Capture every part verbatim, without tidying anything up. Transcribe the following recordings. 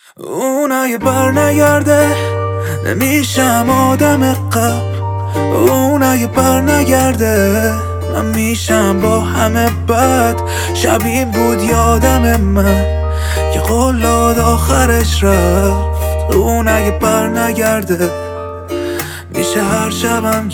اون اگه بر نگرده نمیشم آدم قبل. اون اگه بر نگرده من میشم با همه بد. شب این بود یادم من که قلاد آخرش رفت. اون اگه بر نگرده میشه هر شبم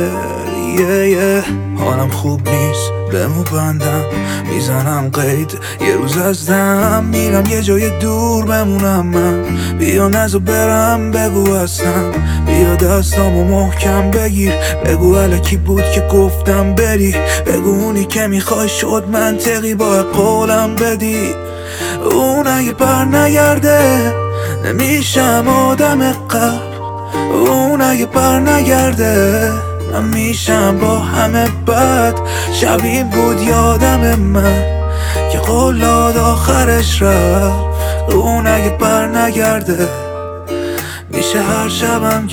گریه. حالم خوب نیست بمو بندم میزنم قید یه روز از دم میرم یه جای دور بمونم من. بیا نزو برم بگو هستم، بیا دستامو محکم بگیر بگو الکی بود که گفتم بری. بگو اونی که میخوای شد منطقی با قولم بدی. اون اگه بر نگرده نمیشم آدم قبل. اون اگه بر نگرده من میشم با همه بد. شب این بود یادم من که قلاد آخرش رفت. اون اگه بر نگرده میشه هر شبم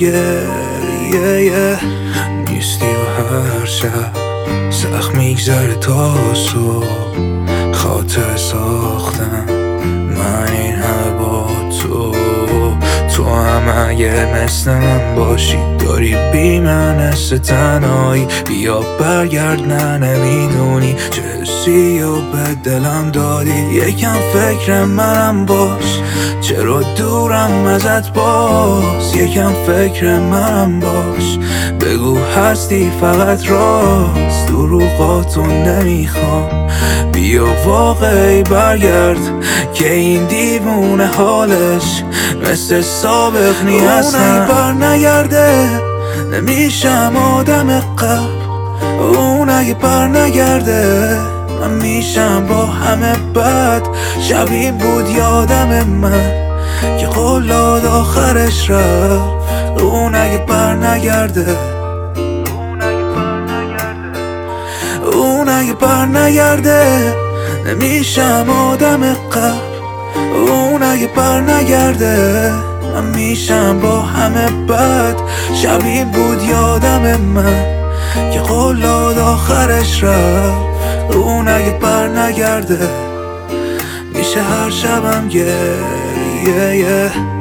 گریه. نیستی و هر شب سخت میگذره تا صبح. خاطر ساختم من این همه با تو. تو هم اگه مثل من باشی داری بی من حس تنهایی. بیا برگرد نه نمیدونی چه حسی و به دلم دادی. یکم فکر منم باش چرا دورم ازت باز. یکم فکر منم باش بگو هستی فقط راست. دروغاتو نمیخوام بیا واقعی برگرد که این دیوونه حالش مثل سابق نیست. اون اگه بر نگرده نمیشم آدم قبل. اون اگه بر نگرده من میشم با همه بد. شب این بود یادم من که قلاد آخرش رفت. اون اگه بر نگرده اون اگه بر نگرده نمیشم آدم قبل. اون اگه بر نگرده من میشم با همه بد. شب این بود یادم من که قلاد آخرش رفت. اون اگه بر نگرده میشه هر شبم گریه.